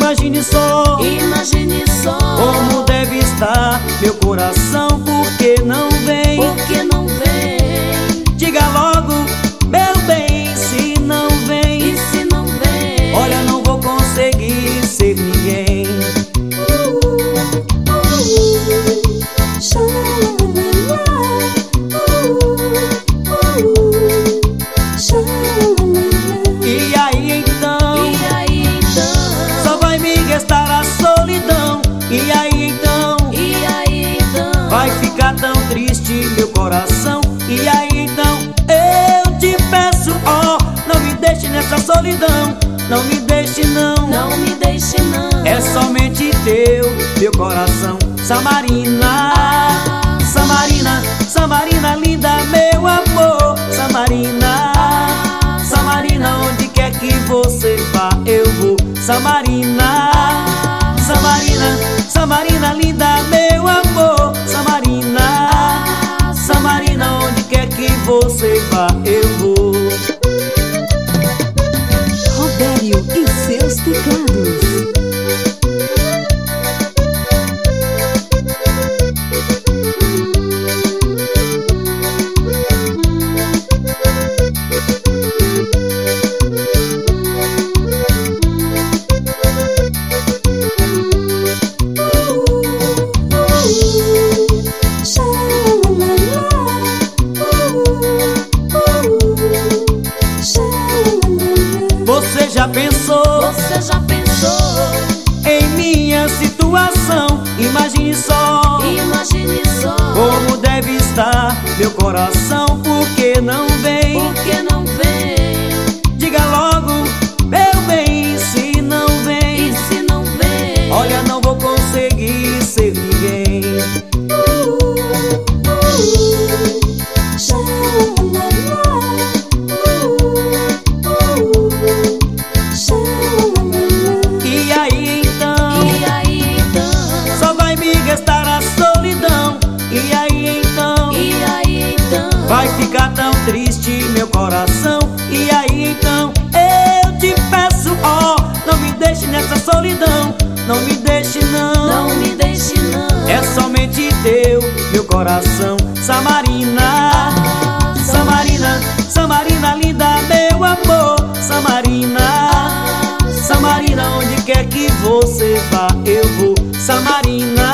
Imagine só como deve estar meu coração. Por que não vem? Por que não vem? Diga logo, meu bem, se não vem. E se não vem? Olha, não vou conseguir ser ninguém. E aí então, só vai me restar a solidão. E aí então, vai ficar tão triste meu coração. E aí então, eu te peço, ó, não me deixe nessa solidão. Não me deixe não, Não me deixe não. é somente teu, meu coração. Samarina, Samarina, Samarina linda, meu amor. Samarina, Samarina, onde quer que você vá eu vou. Samarina, Samarina, Samarina linda, meu amor. Samarina, Samarina, onde quer que você vá eu vou. Robério e seus teclados. Você já pensou em minha situação? Imagine só como deve estar meu coração. Por que não vem? Por que não vem? Diga logo, meu bem, se não vem. E se não vem? Olha, não vou conseguir ser ninguém. E aí então, só vai me restar a solidão. E aí então, vai ficar tão triste meu coração. E aí então, eu te peço, ó, não me deixe nessa solidão. Não me deixe não, Não me deixe não. é somente teu, meu coração. Samarina, Samarina, Samarina linda, meu amor. Samarina, Samarina, onde quer que você vá eu vou. Samarina,